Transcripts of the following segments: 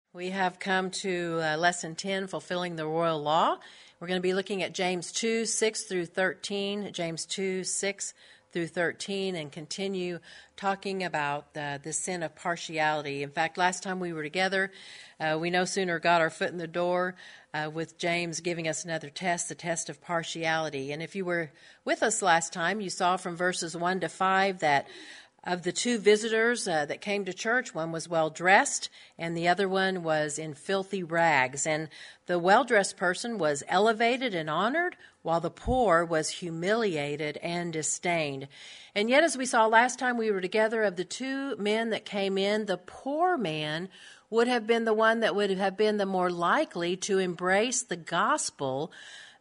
We have come to Lesson 10, Fulfilling the Royal Law. We're going to be looking at James 2, 6 through 13, James 2, 6 through 13, and continue talking about the sin of partiality. In fact, last time we were together, we no sooner got our foot in the door with James giving us another test, the test of partiality. And if you were with us last time, you saw from verses 1 to 5 that of the two visitors that came to church, one was well-dressed and the other one was in filthy rags. And the well-dressed person was elevated and honored, while the poor was humiliated and disdained. And yet, as we saw last time we were together, of the two men that came in, the poor man would have been the one that would have been the more likely to embrace the gospel.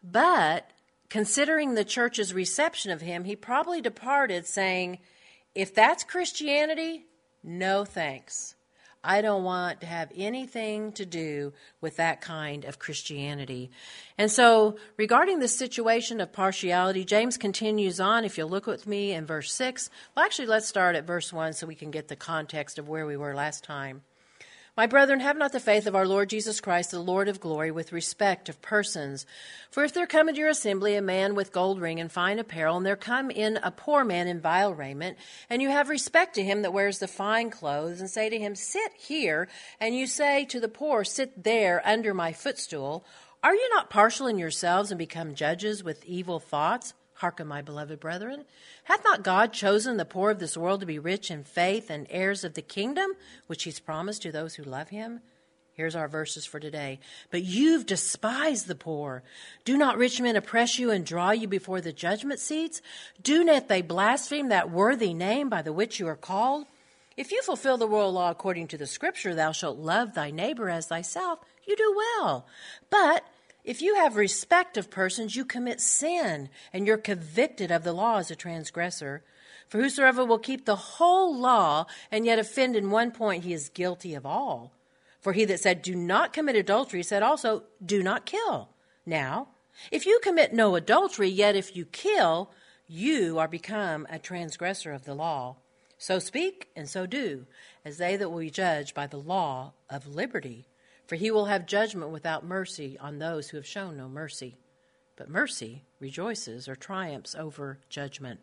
But considering the church's reception of him, he probably departed saying, "If that's Christianity, no thanks. I don't want to have anything to do with that kind of Christianity." And so, regarding the situation of partiality, James continues on. If you'll look with me in verse 6. Well, actually, let's start at verse 1 so we can get the context of where we were last time. "My brethren, have not the faith of our Lord Jesus Christ, the Lord of glory, with respect of persons. For if there come into your assembly a man with gold ring and fine apparel, and there come in a poor man in vile raiment, and you have respect to him that wears the fine clothes, and say to him, 'Sit here,' and you say to the poor, 'Sit there under my footstool,' are you not partial in yourselves and become judges with evil thoughts? Hearken, my beloved brethren. Hath not God chosen the poor of this world to be rich in faith and heirs of the kingdom, which he's promised to those who love him?" Here's our verses for today. "But you've despised the poor. Do not rich men oppress you and draw you before the judgment seats? Do not they blaspheme that worthy name by the which you are called? If you fulfill the royal law according to the scripture, thou shalt love thy neighbor as thyself, you do well. But if you have respect of persons, you commit sin, and you're convicted of the law as a transgressor. For whosoever will keep the whole law and yet offend in one point, he is guilty of all. For he that said, 'Do not commit adultery,' said also, 'Do not kill.' Now, if you commit no adultery, yet if you kill, you are become a transgressor of the law. So speak and so do, as they that will be judged by the law of liberty. For he will have judgment without mercy on those who have shown no mercy. But mercy rejoices or triumphs over judgment."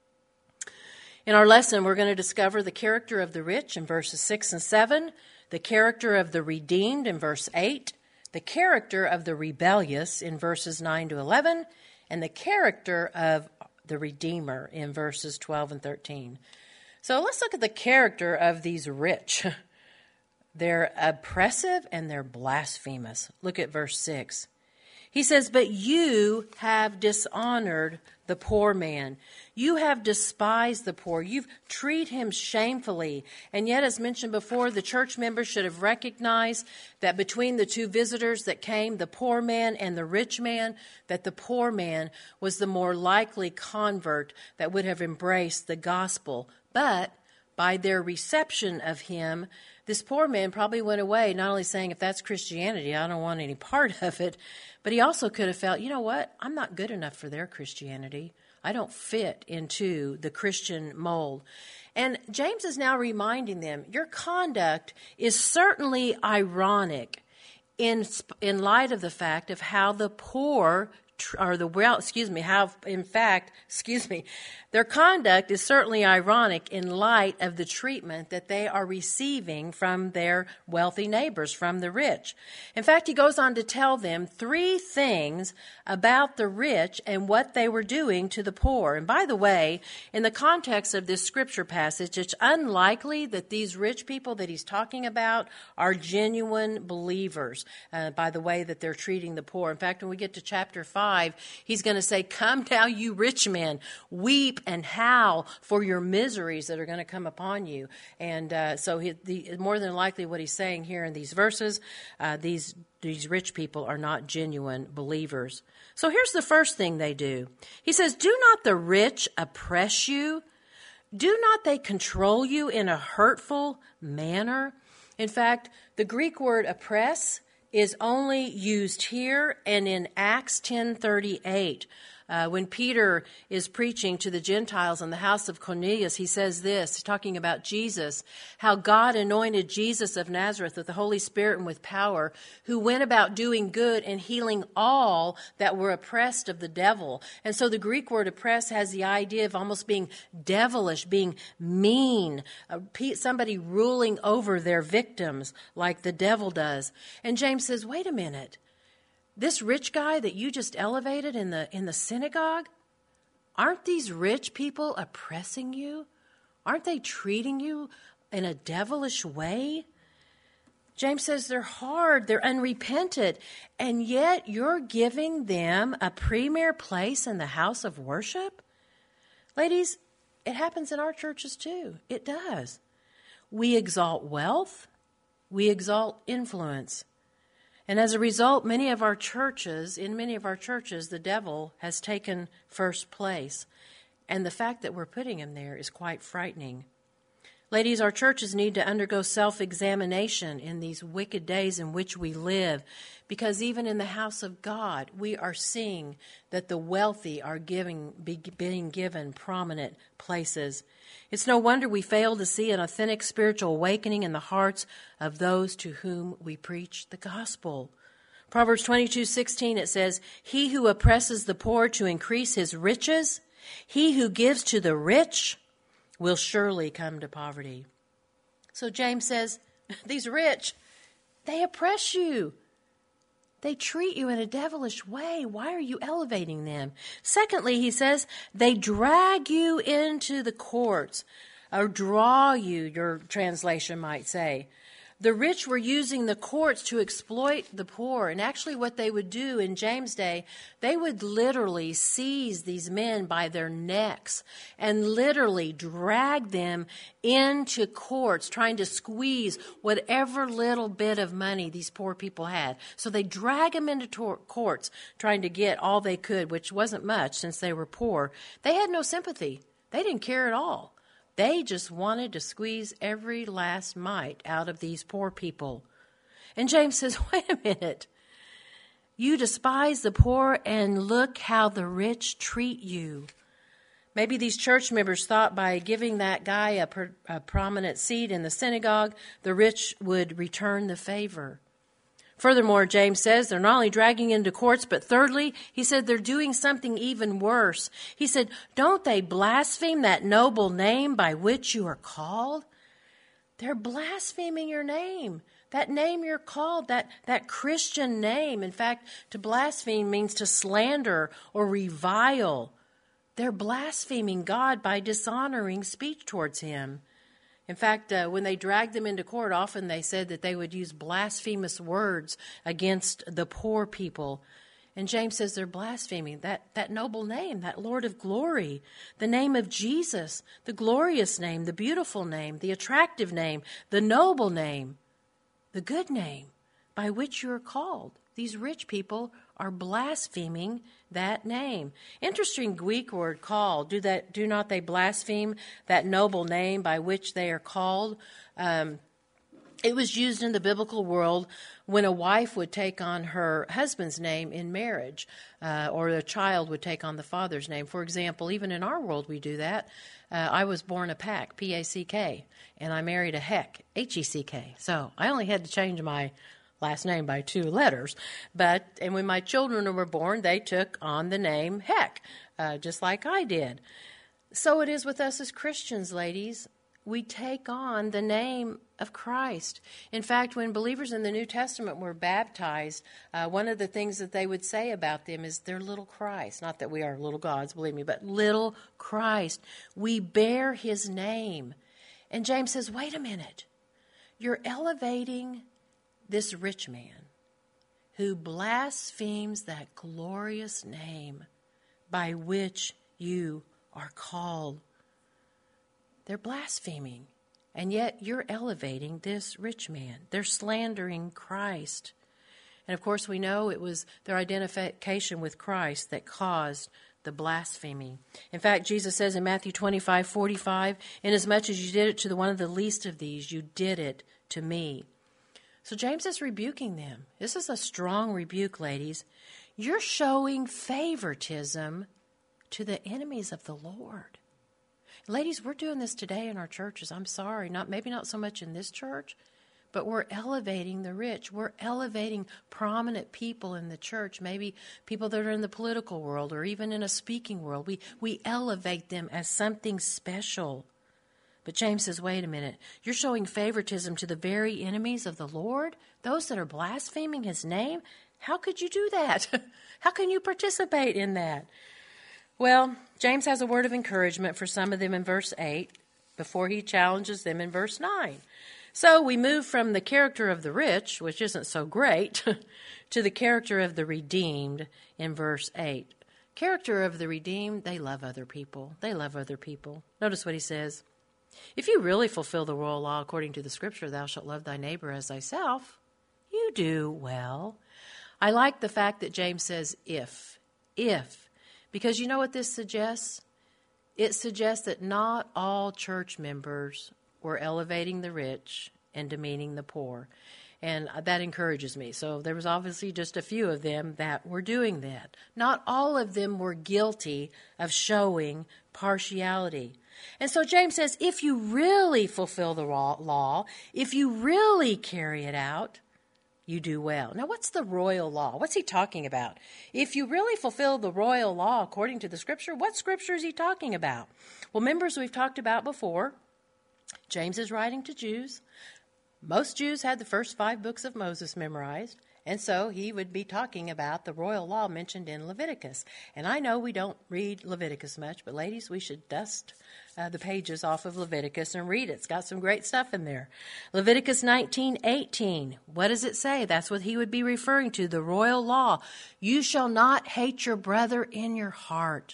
In our lesson, we're going to discover the character of the rich in verses 6 and 7, the character of the redeemed in verse 8, the character of the rebellious in verses 9 to 11, and the character of the Redeemer in verses 12 and 13. So let's look at the character of these rich. They're oppressive and they're blasphemous. Look at verse 6. He says, "But you have dishonored the poor man. You have despised the poor. You've treated him shamefully." And yet, as mentioned before, the church members should have recognized that between the two visitors that came, the poor man and the rich man, that the poor man was the more likely convert that would have embraced the gospel. But by their reception of him, this poor man probably went away not only saying, "If that's Christianity, I don't want any part of it," but he also could have felt, "You know what? I'm not good enough for their Christianity. I don't fit into the Christian mold." And James is now reminding them, your conduct is certainly ironic in light of the fact of how the poor their conduct is certainly ironic in light of the treatment that they are receiving from their wealthy neighbors, from the rich. In fact, he goes on to tell them 3 things about the rich and what they were doing to the poor. And by the way, in the context of this scripture passage, it's unlikely that these rich people that he's talking about are genuine believers by the way that they're treating the poor. In fact, when we get to chapter 5, he's going to say, "Come now, you rich men, weep and howl for your miseries that are going to come upon you." And so more than likely what he's saying here in these verses, these rich people are not genuine believers. So here's the first thing they do. He says, "Do not the rich oppress you? Do not they control you in a hurtful manner?" In fact, the Greek word oppress is only used here and in Acts 10:38. When Peter is preaching to the Gentiles in the house of Cornelius, he says this, talking about Jesus, how God anointed Jesus of Nazareth with the Holy Spirit and with power, who went about doing good and healing all that were oppressed of the devil. And so the Greek word oppress has the idea of almost being devilish, being mean, somebody ruling over their victims like the devil does. And James says, wait a minute. This rich guy that you just elevated in the synagogue, aren't these rich people oppressing you? Aren't they treating you in a devilish way? James says they're hard, they're unrepentant, and yet you're giving them a premier place in the house of worship? Ladies, it happens in our churches too. It does. We exalt wealth. We exalt influence. And as a result, in many of our churches, the devil has taken first place. And the fact that we're putting him there is quite frightening. Ladies, our churches need to undergo self-examination in these wicked days in which we live, because even in the house of God, we are seeing that the wealthy are being given prominent places. It's no wonder we fail to see an authentic spiritual awakening in the hearts of those to whom we preach the gospel. Proverbs 22:16, it says, "He who oppresses the poor to increase his riches, he who gives to the rich will surely come to poverty." So James says, these rich, they oppress you. They treat you in a devilish way. Why are you elevating them? Secondly, he says, they drag you into the courts, or draw you, your translation might say. The rich were using the courts to exploit the poor. And actually what they would do in James' day, they would literally seize these men by their necks and literally drag them into courts, trying to squeeze whatever little bit of money these poor people had. So they drag them into courts, trying to get all they could, which wasn't much since they were poor. They had no sympathy. They didn't care at all. They just wanted to squeeze every last mite out of these poor people. And James says, wait a minute. You despise the poor, and look how the rich treat you. Maybe these church members thought by giving that guy a prominent seat in the synagogue, the rich would return the favor. Furthermore, James says they're not only dragging into courts, but thirdly, he said they're doing something even worse. He said, don't they blaspheme that noble name by which you are called? They're blaspheming your name. That name you're called, that Christian name. In fact, to blaspheme means to slander or revile. They're blaspheming God by dishonoring speech towards him. In fact, when they dragged them into court, often they said that they would use blasphemous words against the poor people. And James says they're blaspheming that noble name, that Lord of glory, the name of Jesus, the glorious name, the beautiful name, the attractive name, the noble name, the good name by which you are called. These rich people are blaspheming that name. Interesting Greek word, called. Do not they blaspheme that noble name by which they are called? It was used in the biblical world when a wife would take on her husband's name in marriage, or a child would take on the father's name. For example, even in our world we do that. I was born a Pack, P-A-C-K, and I married a Heck, H-E-C-K. So I only had to change my last name by 2 letters. And when my children were born, they took on the name Heck, just like I did. So it is with us as Christians, ladies. We take on the name of Christ. In fact, when believers in the New Testament were baptized, one of the things that they would say about them is they're little Christ. Not that we are little gods, believe me, but little Christ. We bear his name. And James says, wait a minute. You're elevating this rich man who blasphemes that glorious name by which you are called. They're blaspheming, and yet you're elevating this rich man. They're slandering Christ. And of course, we know it was their identification with Christ that caused the blasphemy. In fact, Jesus says in Matthew 25:45, inasmuch as you did it to one of the least of these, you did it to me. So James is rebuking them. This is a strong rebuke, ladies. You're showing favoritism to the enemies of the Lord. Ladies, we're doing this today in our churches. I'm sorry, maybe not so much in this church, but we're elevating the rich. We're elevating prominent people in the church, maybe people that are in the political world or even in a speaking world. We elevate them as something special. But James says, wait a minute. You're showing favoritism to the very enemies of the Lord, those that are blaspheming his name? How could you do that? How can you participate in that? Well, James has a word of encouragement for some of them in verse 8 before he challenges them in verse 9. So we move from the character of the rich, which isn't so great, to the character of the redeemed in verse 8. Character of the redeemed, they love other people. They love other people. Notice what he says. If you really fulfill the royal law according to the scripture, thou shalt love thy neighbor as thyself, you do well. I like the fact that James says if, because you know what this suggests? It suggests that not all church members were elevating the rich and demeaning the poor. And that encourages me. So there was obviously just a few of them that were doing that. Not all of them were guilty of showing partiality. And so James says, if you really fulfill the law, if you really carry it out, you do well. Now, what's the royal law? What's he talking about? If you really fulfill the royal law according to the scripture, what scripture is he talking about? Well, members, we've talked about before, James is writing to Jews. Most Jews had the first 5 books of Moses memorized, and so he would be talking about the royal law mentioned in Leviticus. And I know we don't read Leviticus much, but ladies, we should dust the pages off of Leviticus and read it. It's got some great stuff in there. Leviticus 19:18. What does it say? That's what he would be referring to, the royal law. You shall not hate your brother in your heart.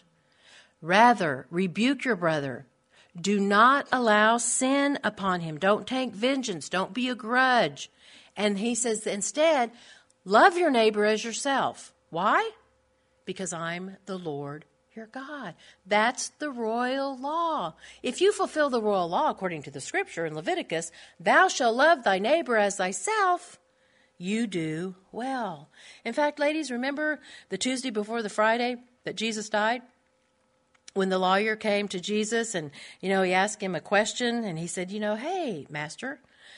Rather, rebuke your brother. Do not allow sin upon him. Don't take vengeance. Don't be a grudge. And he says instead, love your neighbor as yourself. Why? Because I'm the Lord your God. That's the royal law. If you fulfill the royal law according to the scripture in Leviticus, thou shalt love thy neighbor as thyself, you do well. In fact, ladies, remember the Tuesday before the Friday that Jesus died? When the lawyer came to Jesus and, he asked him a question and he said, hey, master,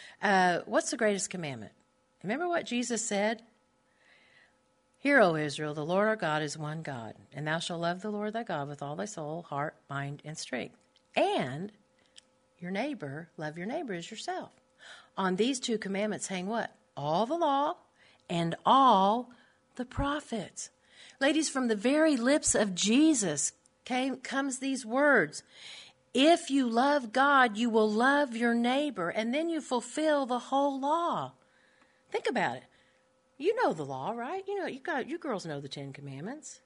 what's the greatest commandment? Remember what Jesus said? Hear, O Israel, the Lord our God is one God, and thou shalt love the Lord thy God with all thy soul, heart, mind, and strength. And love your neighbor as yourself. On these 2 commandments hang what? All the law and all the prophets. Ladies, from the very lips of Jesus comes these words. If you love God, you will love your neighbor, and then you fulfill the whole law. Think about it. You know the law, right? You girls know the 10 Commandments.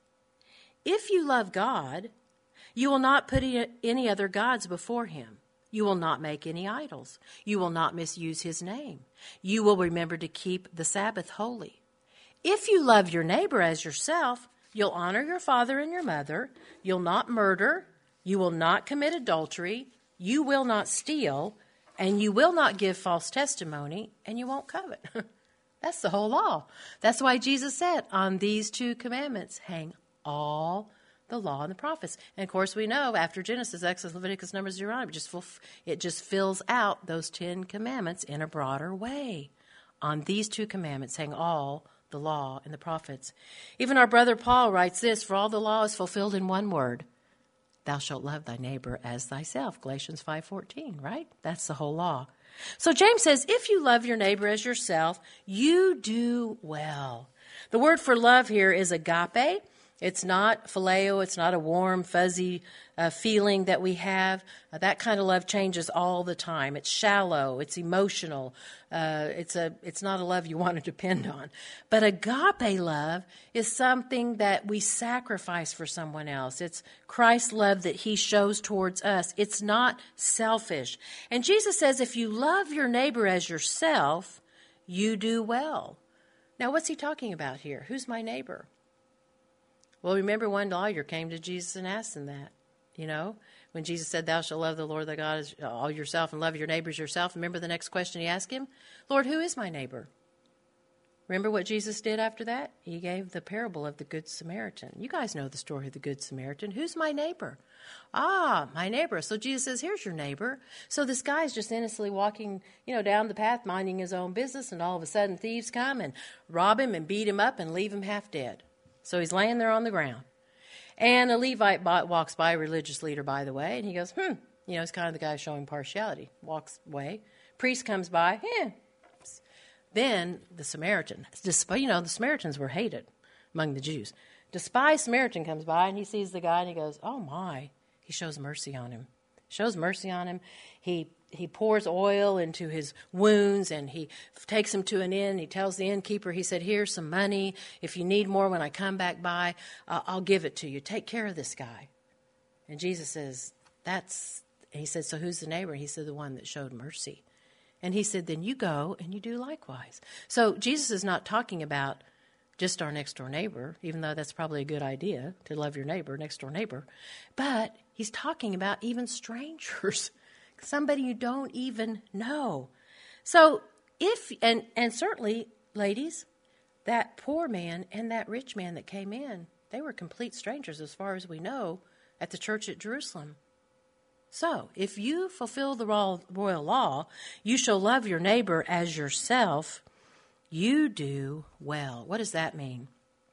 If you love God, you will not put any other gods before him. You will not make any idols. You will not misuse his name. You will remember to keep the Sabbath holy. If you love your neighbor as yourself, you'll honor your father and your mother. You'll not murder. You will not commit adultery. You will not steal. And you will not give false testimony. And you won't covet. That's the whole law. That's why Jesus said, on these 2 commandments hang all the law and the prophets. And of course we know after Genesis, Exodus, Leviticus, Numbers, Deuteronomy, it just fills out those 10 commandments in a broader way. On these 2 commandments hang all the law and the prophets. Even our brother Paul writes this, for all the law is fulfilled in one word. Thou shalt love thy neighbor as thyself. Galatians 5:14, right? That's the whole law. So James says, if you love your neighbor as yourself, you do well. The word for love here is agape. It's not phileo. It's not a warm, fuzzy feeling that we have. That kind of love changes all the time. It's shallow. It's emotional. It's not a love you want to depend on. But agape love is something that we sacrifice for someone else. It's Christ's love that he shows towards us. It's not selfish. And Jesus says, if you love your neighbor as yourself, you do well. Now, what's he talking about here? Who's my neighbor? Well, remember one lawyer came to Jesus and asked him that, when Jesus said, thou shalt love the Lord thy God as all yourself and love your neighbors yourself. Remember the next question he asked him? Lord, who is my neighbor? Remember what Jesus did after that? He gave the parable of the Good Samaritan. You guys know the story of the Good Samaritan. Who's my neighbor? Ah, my neighbor. So Jesus says, here's your neighbor. So this guy's just innocently walking, down the path, minding his own business, and all of a sudden thieves come and rob him and beat him up and leave him half dead. So he's laying there on the ground. And a Levite walks by, a religious leader, by the way, and he goes, he's kind of the guy showing partiality. Walks away. Priest comes by, Then the Samaritan, the Samaritans were hated among the Jews. Despised Samaritan comes by and he sees the guy and he goes, oh my. He shows mercy on him. He pours oil into his wounds and he takes him to an inn. He tells the innkeeper, he said, here's some money. If you need more when I come back by, I'll give it to you. Take care of this guy. And Jesus says, he said, so who's the neighbor? He said, the one that showed mercy. And he said, then you go and you do likewise. So Jesus is not talking about just our next door neighbor, even though that's probably a good idea to love your neighbor, next door neighbor. But he's talking about even strangers, somebody you don't even know. So and certainly, ladies, that poor man and that rich man that came in, they were complete strangers as far as we know at the church at Jerusalem. So, if you fulfill the royal law, you shall love your neighbor as yourself, you do well. What does that mean?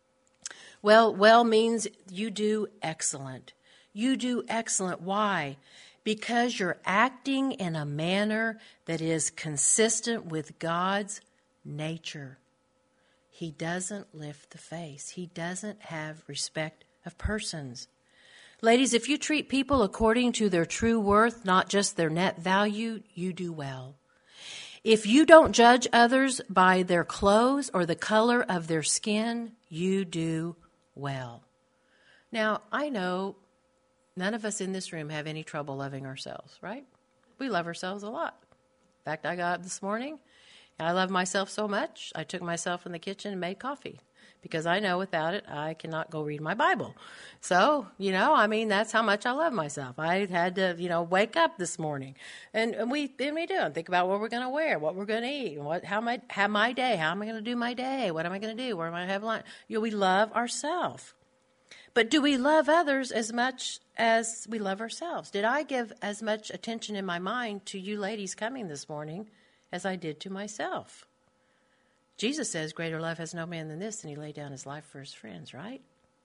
Well means you do excellent. You do excellent. Why? Because you're acting in a manner that is consistent with God's nature. He doesn't lift the face. He doesn't have respect of persons. Ladies, if you treat people according to their true worth, not just their net value, you do well. If you don't judge others by their clothes or the color of their skin, you do well. Now, I know none of us in this room have any trouble loving ourselves, right? We love ourselves a lot. In fact, I got up this morning and I love myself so much, I took myself in the kitchen and made coffee. Because I know without it, I cannot go read my Bible. So, that's how much I love myself. I had to, wake up this morning. And we do and think about what we're going to wear, what we're going to eat, how am I going to do my day? What am I going to do? Where am I going to have lunch? We love ourselves. But do we love others as much as we love ourselves? Did I give as much attention in my mind to you ladies coming this morning as I did to myself? Jesus says, greater love has no man than this, and he laid down his life for his friends, right?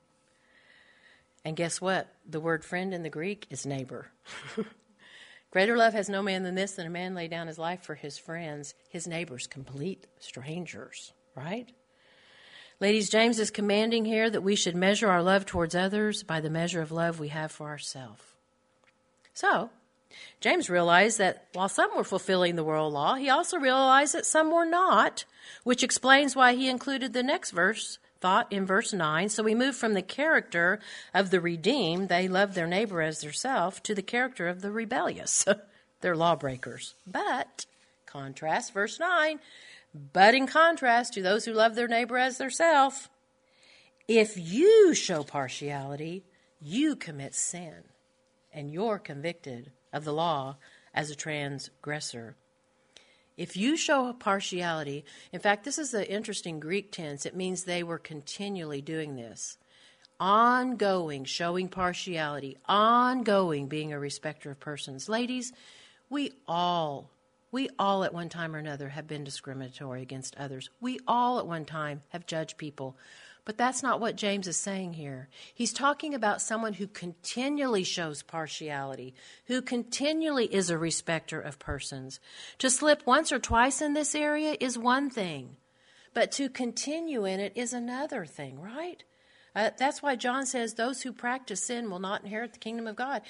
And guess what? The word friend in the Greek is neighbor. Greater love has no man than this, than a man lay down his life for his friends, his neighbors, complete strangers, right? Ladies, James is commanding here that we should measure our love towards others by the measure of love we have for ourselves. So, James realized that while some were fulfilling the royal law, he also realized that some were not, which explains why he included the next thought in verse 9. So we move from the character of the redeemed, they love their neighbor as theirself, to the character of the rebellious, they're lawbreakers. But, contrast, verse 9, but in contrast to those who love their neighbor as theirself, if you show partiality, you commit sin, and you're convicted of the law as a transgressor. If you show partiality, in fact, this is an interesting Greek tense. It means they were continually doing this. Ongoing, showing partiality. Ongoing, being a respecter of persons. Ladies, we all at one time or another have been discriminatory against others. We all at one time have judged people. But that's not what James is saying here. He's talking about someone who continually shows partiality, who continually is a respecter of persons. To slip once or twice in this area is one thing, but to continue in it is another thing, right? That's why John says those who practice sin will not inherit the kingdom of God.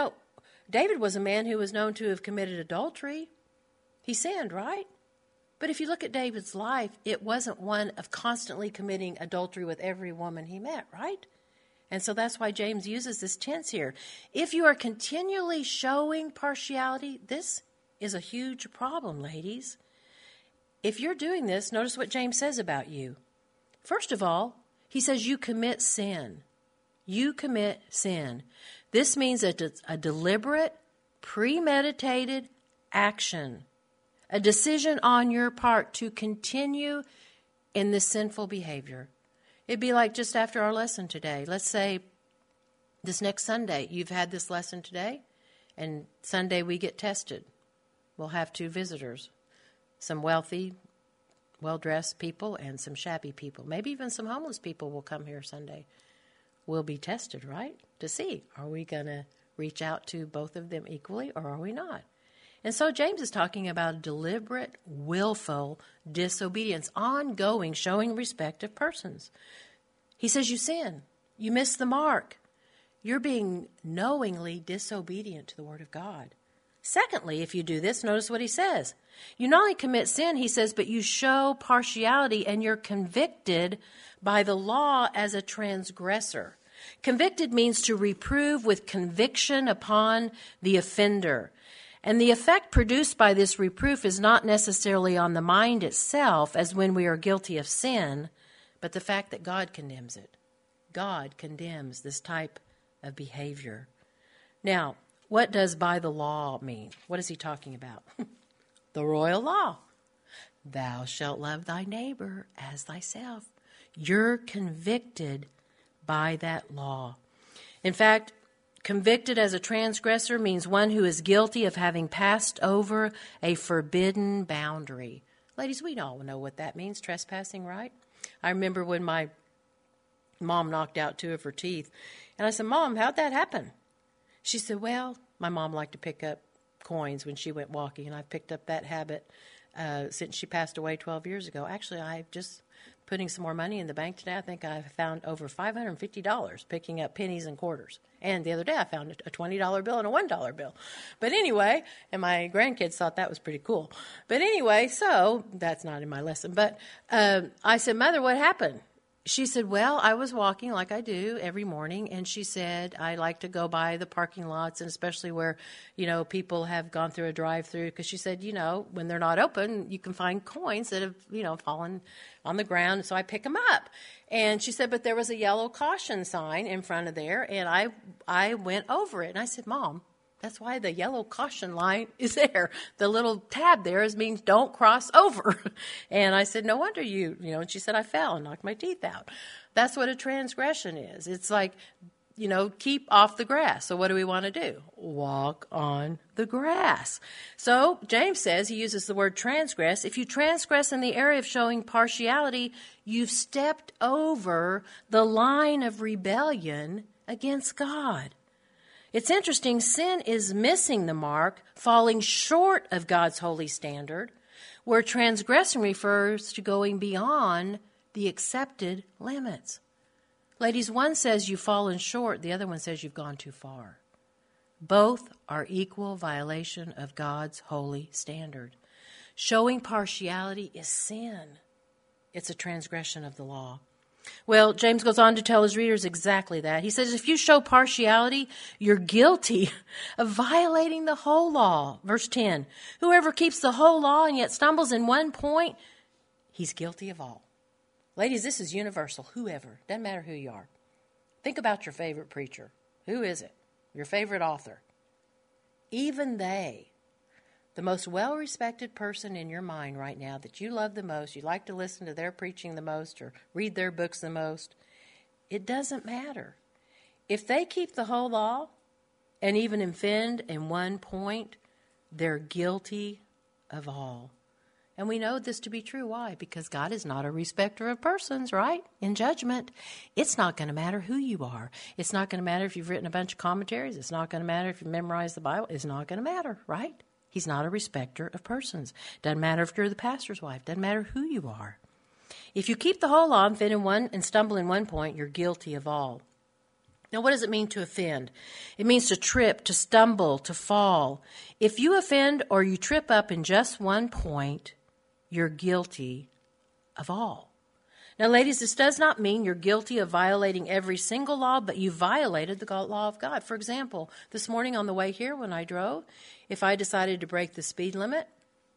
David was a man who was known to have committed adultery. He sinned, right? But if you look at David's life, it wasn't one of constantly committing adultery with every woman he met, right? And so that's why James uses this tense here. If you are continually showing partiality, this is a huge problem, ladies. If you're doing this, notice what James says about you. First of all, he says you commit sin. You commit sin. This means a deliberate, premeditated action. A decision on your part to continue in this sinful behavior. It'd be like just after our lesson today. Let's say this next Sunday, you've had this lesson today, and Sunday we get tested. We'll have 2 visitors, some wealthy, well-dressed people and some shabby people. Maybe even some homeless people will come here Sunday. We'll be tested, right, to see, are we going to reach out to both of them equally or are we not? And so James is talking about deliberate, willful disobedience, ongoing, showing respect of persons. He says you sin. You miss the mark. You're being knowingly disobedient to the Word of God. Secondly, if you do this, notice what he says. You not only commit sin, he says, but you show partiality and you're convicted by the law as a transgressor. Convicted means to reprove with conviction upon the offender. And the effect produced by this reproof is not necessarily on the mind itself, as when we are guilty of sin, but the fact that God condemns it. God condemns this type of behavior. Now, what does by the law mean? What is he talking about? The royal law. Thou shalt love thy neighbor as thyself. You're convicted by that law. In fact, convicted as a transgressor means one who is guilty of having passed over a forbidden boundary. Ladies, we all know what that means, trespassing, right? I remember when my mom knocked out 2 of her teeth, and I said, Mom, how'd that happen? She said, well, my mom liked to pick up coins when she went walking, and I picked up that habit since she passed away 12 years ago. Actually, I just putting some more money in the bank today. I think I found over $550 picking up pennies and quarters. And the other day I found a $20 bill and a $1 bill. But anyway, and my grandkids thought that was pretty cool. But anyway, so that's not in my lesson. But I said, Mother, what happened? She said, well, I was walking like I do every morning, and she said, I like to go by the parking lots, and especially where, people have gone through a drive-through, because she said, when they're not open, you can find coins that have, fallen on the ground, so I pick them up. And she said, but there was a yellow caution sign in front of there, and I went over it, and I said, Mom, that's why the yellow caution line is there. The little tab there means don't cross over. And I said, no wonder and she said, I fell and knocked my teeth out. That's what a transgression is. It's like, keep off the grass. So what do we want to do? Walk on the grass. So James says, he uses the word transgress. If you transgress in the area of showing partiality, you've stepped over the line of rebellion against God. It's interesting, sin is missing the mark, falling short of God's holy standard, where transgression refers to going beyond the accepted limits. Ladies, one says you've fallen short, the other one says you've gone too far. Both are equal violation of God's holy standard. Showing partiality is sin. It's a transgression of the law. Well, James goes on to tell his readers exactly that. He says, if you show partiality, you're guilty of violating the whole law. Verse 10, whoever keeps the whole law and yet stumbles in one point, he's guilty of all. Ladies, this is universal. Whoever. Doesn't matter who you are. Think about your favorite preacher. Who is it? Your favorite author. Even they, the most well-respected person in your mind right now that you love the most, you like to listen to their preaching the most or read their books the most, it doesn't matter. If they keep the whole law and even offend in one point, they're guilty of all. And we know this to be true. Why? Because God is not a respecter of persons, right? In judgment, it's not going to matter who you are. It's not going to matter if you've written a bunch of commentaries. It's not going to matter if you memorized the Bible. It's not going to matter, right? He's not a respecter of persons. Doesn't matter if you're the pastor's wife. Doesn't matter who you are. If you keep the whole law and offend in one and stumble in one point, you're guilty of all. Now, what does it mean to offend? It means to trip, to stumble, to fall. If you offend or you trip up in just one point, you're guilty of all. Now, ladies, this does not mean you're guilty of violating every single law, but you violated the law of God. For example, this morning on the way here when I drove, if I decided to break the speed limit,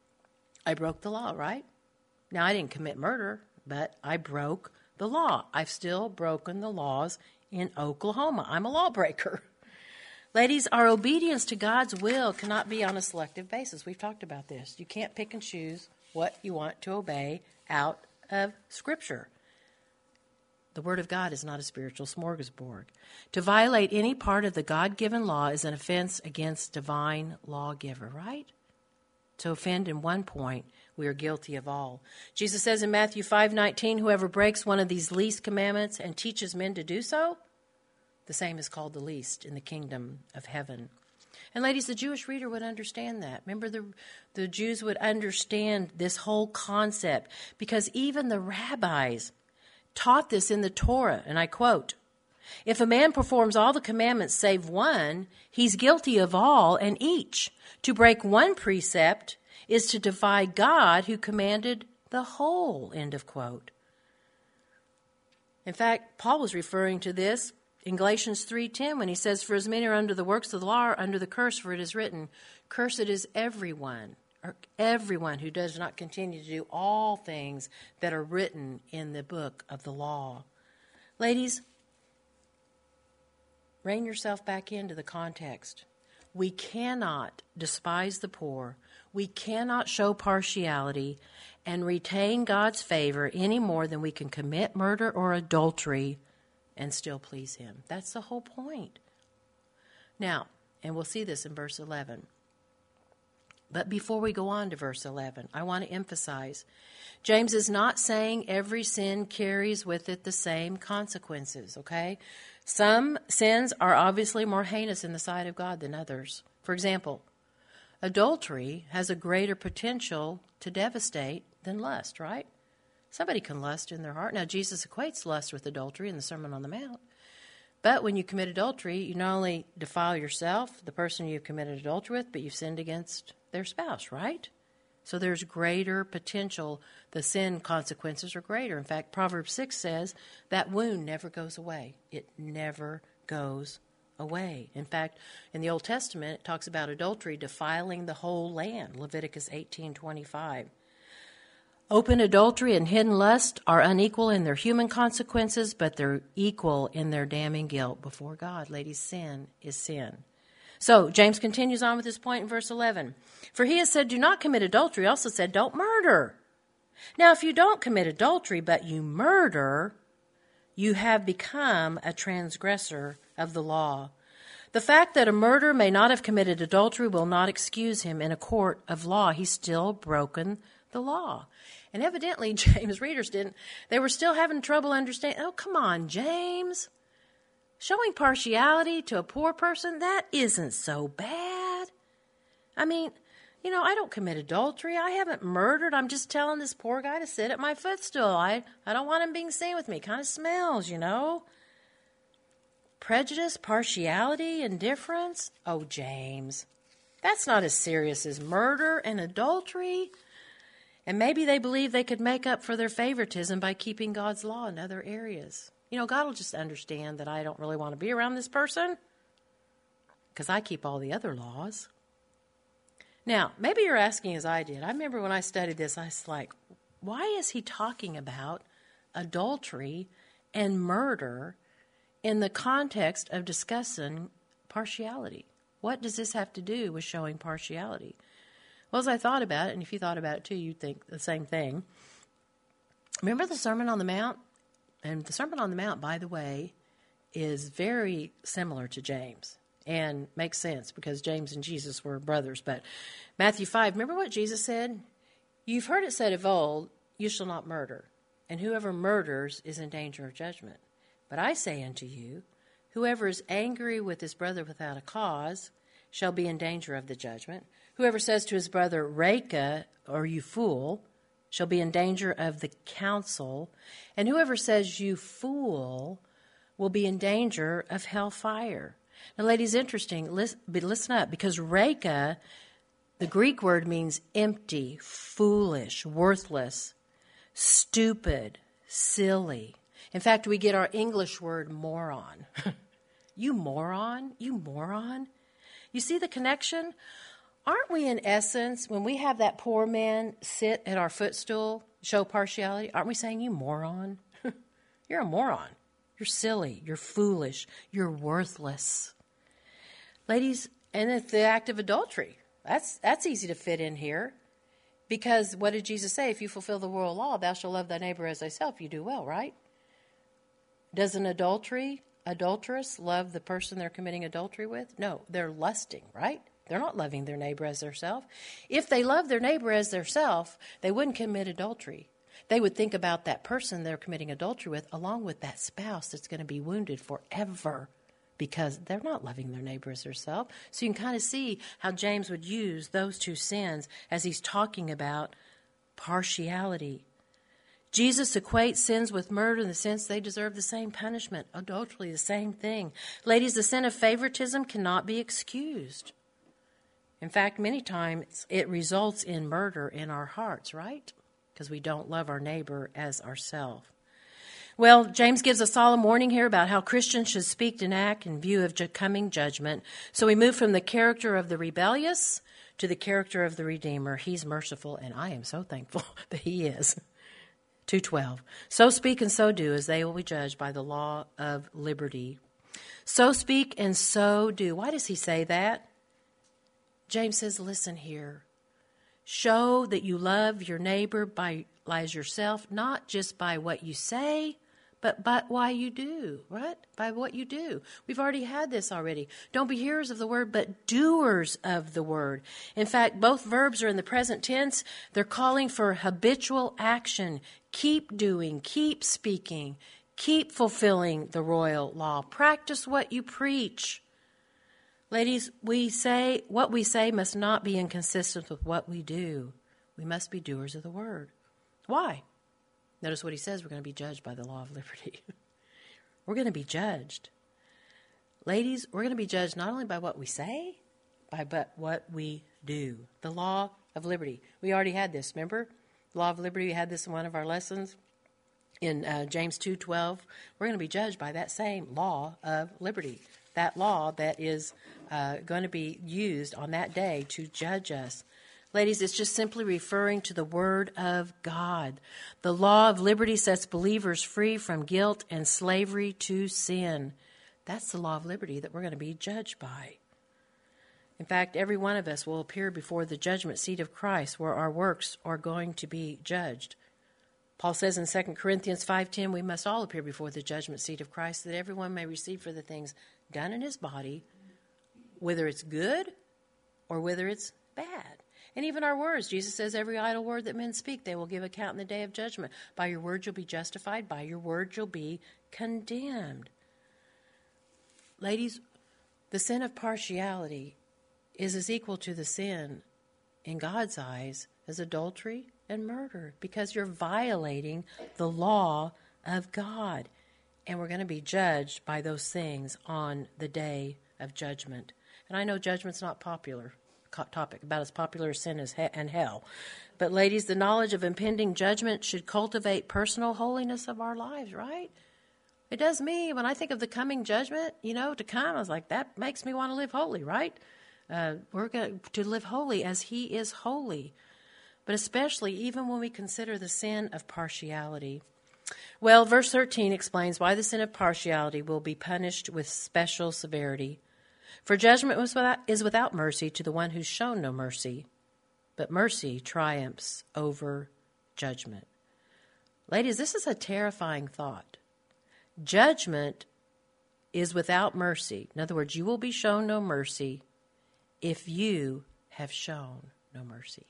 I broke the law, right? Now, I didn't commit murder, but I broke the law. I've still broken the laws in Oklahoma. I'm a lawbreaker. Ladies, our obedience to God's will cannot be on a selective basis. We've talked about this. You can't pick and choose what you want to obey out of Scripture. The Word of God is not a spiritual smorgasbord. To violate any part of the God-given law is an offense against divine lawgiver, right? To offend in one point, we are guilty of all. Jesus says in Matthew 5:19, whoever breaks one of these least commandments and teaches men to do so, the same is called the least in the kingdom of heaven. And ladies, the Jewish reader would understand that. Remember, the Jews would understand this whole concept because even the rabbis taught this in the Torah, and I quote, if a man performs all the commandments save one, he's guilty of all and each. To break one precept is to defy God who commanded the whole, end of quote. In fact, Paul was referring to this in Galatians 3:10 when he says, for as many are under the works of the law are under the curse, for it is written, cursed is everyone, or everyone who does not continue to do all things that are written in the book of the law. Ladies, rein yourself back into the context. We cannot despise the poor. We cannot show partiality and retain God's favor any more than we can commit murder or adultery and still please Him. That's the whole point. Now, and we'll see this in verse 11. But before we go on to verse 11, I want to emphasize, James is not saying every sin carries with it the same consequences, okay? Some sins are obviously more heinous in the sight of God than others. For example, adultery has a greater potential to devastate than lust, right? Somebody can lust in their heart. Now, Jesus equates lust with adultery in the Sermon on the Mount. But when you commit adultery, you not only defile yourself, the person you've committed adultery with, but you've sinned against their spouse, right? So there's greater potential. The sin consequences are greater. In fact, Proverbs 6 says that wound never goes away. It never goes away. In fact, in the Old Testament, it talks about adultery defiling the whole land, Leviticus 18:25. Open adultery and hidden lust are unequal in their human consequences, but they're equal in their damning guilt before God. Ladies, sin is sin. So James continues on with this point in verse 11. For he has said, do not commit adultery. He also said, don't murder. Now, if you don't commit adultery, but you murder, you have become a transgressor of the law. The fact that a murderer may not have committed adultery will not excuse him in a court of law. He's still broken the law. And evidently, James' readers didn't. They were still having trouble understanding. Oh, come on, James. Showing partiality to a poor person, that isn't so bad. I mean, I don't commit adultery. I haven't murdered. I'm just telling this poor guy to sit at my footstool. I don't want him being seen with me. It kind of smells, Prejudice, partiality, indifference. Oh, James, that's not as serious as murder and adultery. And maybe they believe they could make up for their favoritism by keeping God's law in other areas. God will just understand that I don't really want to be around this person because I keep all the other laws. Now, maybe you're asking as I did. I remember when I studied this, I was like, why is he talking about adultery and murder in the context of discussing partiality? What does this have to do with showing partiality? Well, as I thought about it, and if you thought about it too, you'd think the same thing. Remember the Sermon on the Mount? And the Sermon on the Mount, by the way, is very similar to James and makes sense because James and Jesus were brothers. But Matthew 5, remember what Jesus said? You've heard it said of old, you shall not murder, and whoever murders is in danger of judgment. But I say unto you, whoever is angry with his brother without a cause shall be in danger of the judgment. Whoever says to his brother, Reka, or you fool, shall be in danger of the council. And whoever says, you fool, will be in danger of hellfire. Now, ladies, interesting, listen up, because Reka, the Greek word means empty, foolish, worthless, stupid, silly. In fact, we get our English word moron. You moron? You moron? You see the connection? Aren't we, in essence, when we have that poor man sit at our footstool, show partiality, aren't we saying, you moron? You're a moron. You're silly. You're foolish. You're worthless. Ladies, and it's the act of adultery. That's easy to fit in here. Because what did Jesus say? If you fulfill the royal law, thou shalt love thy neighbor as thyself. You do well, right? Does an adulteress love the person they're committing adultery with? No, they're lusting, right? They're not loving their neighbor as theirself. If they love their neighbor as theirself, they wouldn't commit adultery. They would think about that person they're committing adultery with along with that spouse that's going to be wounded forever because they're not loving their neighbor as theirself. So you can kind of see how James would use those two sins as he's talking about partiality. Jesus equates sins with murder in the sense they deserve the same punishment. Adultery, the same thing. Ladies, the sin of favoritism cannot be excused. In fact, many times it results in murder in our hearts, right? Because we don't love our neighbor as ourselves. Well, James gives a solemn warning here about how Christians should speak and act in view of coming judgment. So we move from the character of the rebellious to the character of the Redeemer. He's merciful, and I am so thankful that he is. 2:12. So speak and so do, as they will be judged by the law of liberty. So speak and so do. Why does he say that? James says, listen here. Show that you love your neighbor as yourself, not just by what you say, but why you do, right? By what you do. We've already had this already. Don't be hearers of the word, but doers of the word. In fact, both verbs are in the present tense. They're calling for habitual action. Keep doing, keep speaking, keep fulfilling the royal law. Practice what you preach. Ladies, what we say must not be inconsistent with what we do. We must be doers of the word. Why? Notice what he says, we're going to be judged by the law of liberty. We're going to be judged. Ladies, we're going to be judged not only by what we say, but what we do. The law of liberty. We already had this, remember? The law of liberty, we had this in one of our lessons in James 2:12. We're going to be judged by that same law of liberty. That law that is going to be used on that day to judge us. Ladies, it's just simply referring to the Word of God. The law of liberty sets believers free from guilt and slavery to sin. That's the law of liberty that we're going to be judged by. In fact, every one of us will appear before the judgment seat of Christ where our works are going to be judged. Paul says in 2 Corinthians 5:10, we must all appear before the judgment seat of Christ that everyone may receive for the things done in his body, whether it's good or whether it's bad. And even our words, Jesus says, every idle word that men speak, they will give account in the day of judgment. By your word you'll be justified. By your word you'll be condemned. Ladies, the sin of partiality is as equal to the sin in God's eyes as adultery and murder, because you're violating the law of God. And we're going to be judged by those things on the day of judgment. And I know judgment's not popular topic, about as popular as sin and hell. But ladies, the knowledge of impending judgment should cultivate personal holiness of our lives, right? It does me. When I think of the coming judgment, to come, I was like, that makes me want to live holy, right? We're going to live holy as he is holy. But especially even when we consider the sin of partiality. Well, verse 13 explains why the sin of partiality will be punished with special severity. For judgment is without mercy to the one who's shown no mercy, but mercy triumphs over judgment. Ladies, this is a terrifying thought. Judgment is without mercy. In other words, you will be shown no mercy if you have shown no mercy.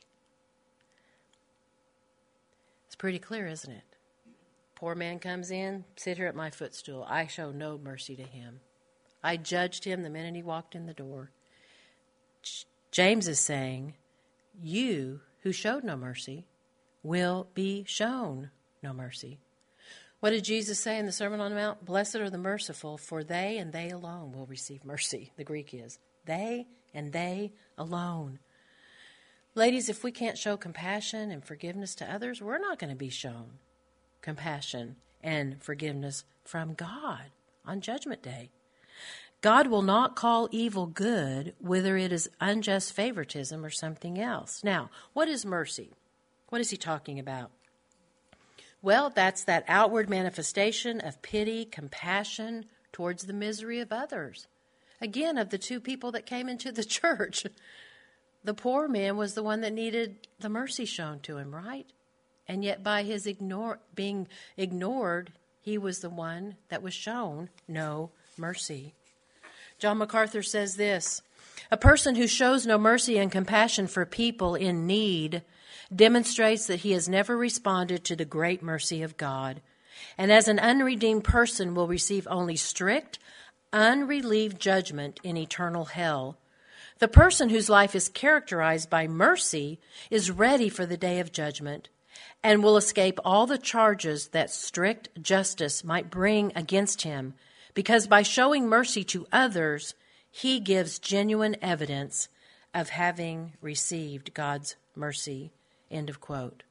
It's pretty clear, isn't it? Poor man comes in, sit here at my footstool. I show no mercy to him. I judged him the minute he walked in the door. James is saying, you who showed no mercy will be shown no mercy. What did Jesus say in the Sermon on the Mount? Blessed are the merciful, for they and they alone will receive mercy. The Greek is they and they alone. Ladies, if we can't show compassion and forgiveness to others, we're not going to be shown compassion and forgiveness from God on Judgment Day. God will not call evil good, whether it is unjust favoritism or something else. Now, what is mercy? What is he talking about? Well, that's that outward manifestation of pity, compassion towards the misery of others. Again, of the two people that came into the church. The poor man was the one that needed the mercy shown to him, right? And yet by his being ignored, he was the one that was shown no mercy. John MacArthur says this: a person who shows no mercy and compassion for people in need demonstrates that he has never responded to the great mercy of God, and as an unredeemed person will receive only strict, unrelieved judgment in eternal hell. The person whose life is characterized by mercy is ready for the day of judgment and will escape all the charges that strict justice might bring against him, because by showing mercy to others, he gives genuine evidence of having received God's mercy. End of quote.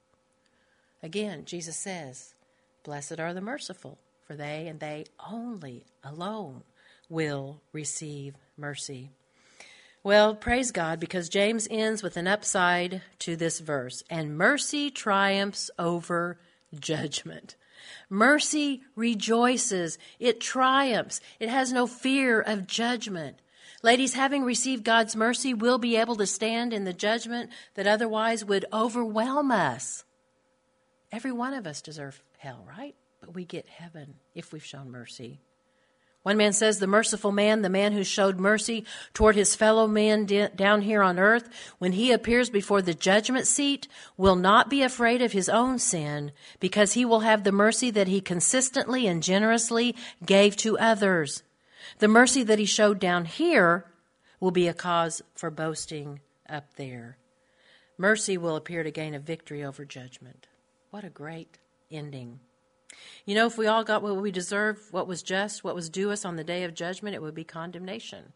Again, Jesus says, "Blessed are the merciful, for they and they only alone will receive mercy." Well, praise God, because James ends with an upside to this verse. And mercy triumphs over judgment. Mercy rejoices. It triumphs. It has no fear of judgment. Ladies, having received God's mercy, we'll be able to stand in the judgment that otherwise would overwhelm us. Every one of us deserve hell, right? But we get heaven if we've shown mercy. One man says, the merciful man, the man who showed mercy toward his fellow man down here on earth, when he appears before the judgment seat, will not be afraid of his own sin, because he will have the mercy that he consistently and generously gave to others. The mercy that he showed down here will be a cause for boasting up there. Mercy will appear to gain a victory over judgment. What a great ending. You know, if we all got what we deserve, what was just, what was due us on the day of judgment, it would be condemnation.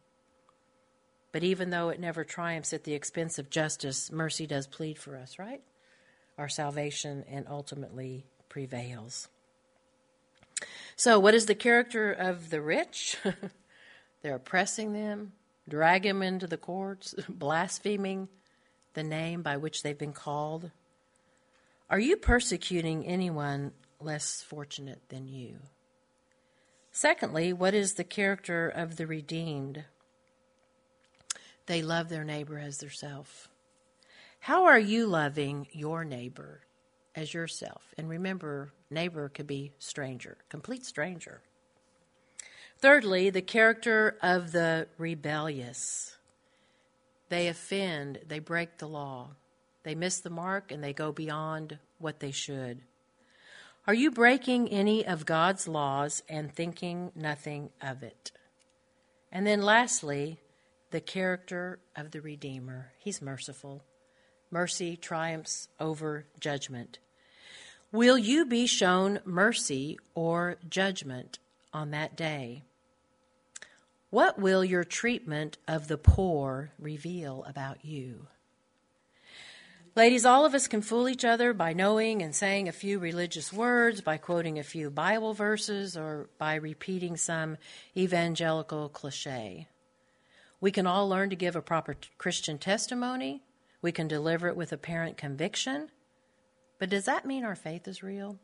But even though it never triumphs at the expense of justice, mercy does plead for us, right? Our salvation and ultimately prevails. So what is the character of the rich? They're oppressing them, dragging them into the courts, blaspheming the name by which they've been called. Are you persecuting anyone less fortunate than you? Secondly, what is the character of the redeemed? They love their neighbor as theirself. How are you loving your neighbor as yourself? And remember, neighbor could be stranger, complete stranger. Thirdly, the character of the rebellious. They offend, they break the law. They miss the mark and they go beyond what they should. Are you breaking any of God's laws and thinking nothing of it? And then lastly, the character of the Redeemer. He's merciful. Mercy triumphs over judgment. Will you be shown mercy or judgment on that day? What will your treatment of the poor reveal about you? Ladies, all of us can fool each other by knowing and saying a few religious words, by quoting a few Bible verses, or by repeating some evangelical cliche. We can all learn to give a proper Christian testimony. We can deliver it with apparent conviction. But does that mean our faith is real?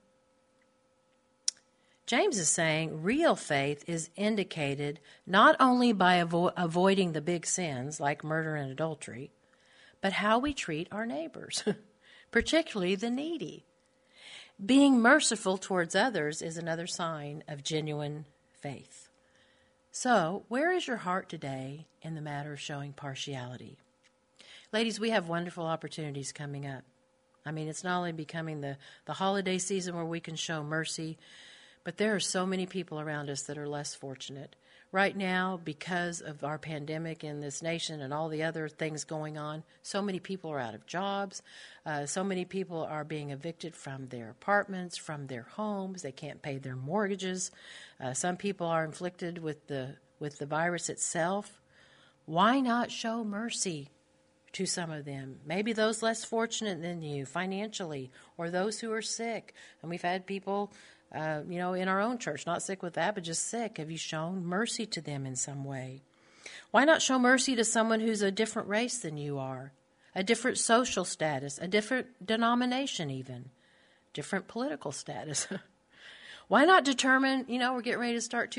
James is saying real faith is indicated not only by avoiding the big sins like murder and adultery, but how we treat our neighbors, particularly the needy. Being merciful towards others is another sign of genuine faith. So, where is your heart today in the matter of showing partiality? Ladies, we have wonderful opportunities coming up. I mean, it's not only becoming the holiday season where we can show mercy, but there are so many people around us that are less fortunate. Right now, because of our pandemic in this nation and all the other things going on, so many people are out of jobs. So many people are being evicted from their apartments, from their homes. They can't pay their mortgages. Some people are inflicted with the virus itself. Why not show mercy to some of them? Maybe those less fortunate than you financially, or those who are sick. And we've had people in our own church, not sick with that, but just sick. Have you shown mercy to them in some way? Why not show mercy to someone who's a different race than you are, a different social status, a different denomination even, different political status? Why not determine, we're getting ready to start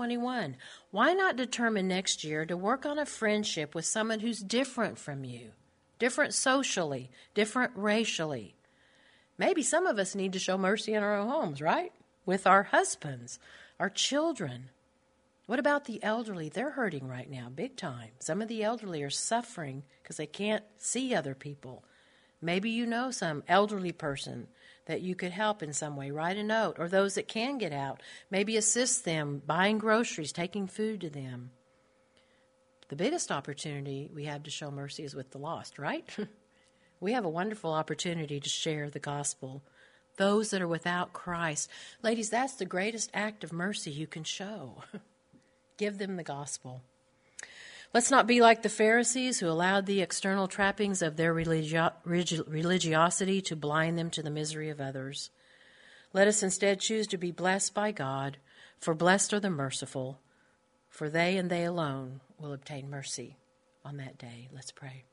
2021. Why not determine next year to work on a friendship with someone who's different from you? different socially, different racially. Maybe some of us need to show mercy in our own homes, right? With our husbands, our children. What about the elderly? They're hurting right now, big time. Some of the elderly are suffering because they can't see other people. Maybe you know some elderly person that you could help in some way. Write a note. Or those that can get out, maybe assist them, buying groceries, taking food to them. The biggest opportunity we have to show mercy is with the lost, right? We have a wonderful opportunity to share the gospel. Those that are without Christ. Ladies, that's the greatest act of mercy you can show. Give them the gospel. Let's not be like the Pharisees who allowed the external trappings of their religiosity to blind them to the misery of others. Let us instead choose to be blessed by God, for blessed are the merciful, for they and they alone will obtain mercy on that day. Let's pray.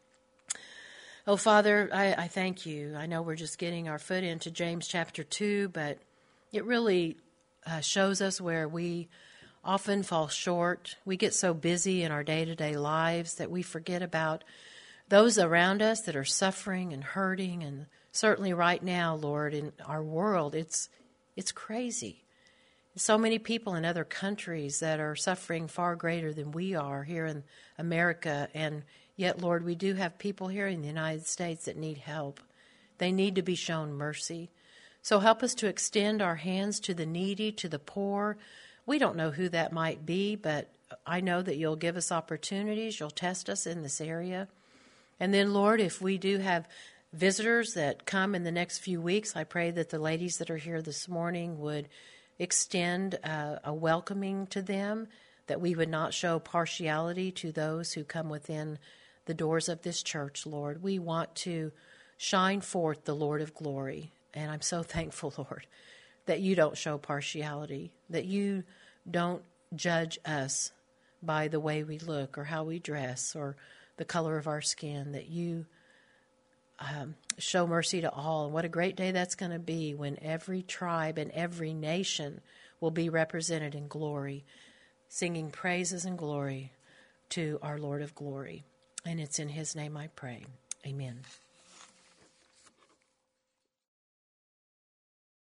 Oh, Father, I thank you. I know we're just getting our foot into James chapter 2, but it really shows us where we often fall short. We get so busy in our day-to-day lives that we forget about those around us that are suffering and hurting. And certainly right now, Lord, in our world, it's crazy. So many people in other countries that are suffering far greater than we are here in America. And yet, Lord, we do have people here in the United States that need help. They need to be shown mercy. So help us to extend our hands to the needy, to the poor. We don't know who that might be, but I know that you'll give us opportunities. You'll test us in this area. And then, Lord, if we do have visitors that come in the next few weeks, I pray that the ladies that are here this morning would extend a welcoming to them, that we would not show partiality to those who come within the doors of this church, Lord. We want to shine forth the Lord of glory. And I'm so thankful, Lord, that you don't show partiality, that you don't judge us by the way we look or how we dress or the color of our skin, that you show mercy to all. And what a great day that's going to be when every tribe and every nation will be represented in glory, singing praises and glory to our Lord of glory. And it's in his name I pray. Amen.